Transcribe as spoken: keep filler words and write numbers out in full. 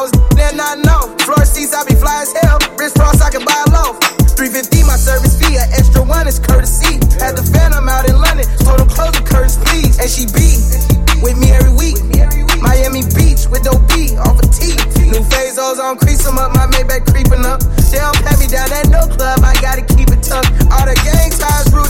was there, not know. Floor seats, I be fly as hell. Wrist cross, I can buy a loaf. three fifty, my service fee. An extra one is courtesy. Had the Phantom out in London. Told them close the curtains, please. And she be with me every week. Miami Beach with no B off a T. New Fazos on, crease them up. My Maybach creeping up. They don't pat me down at no club. I gotta keep it tucked. All the gang ties,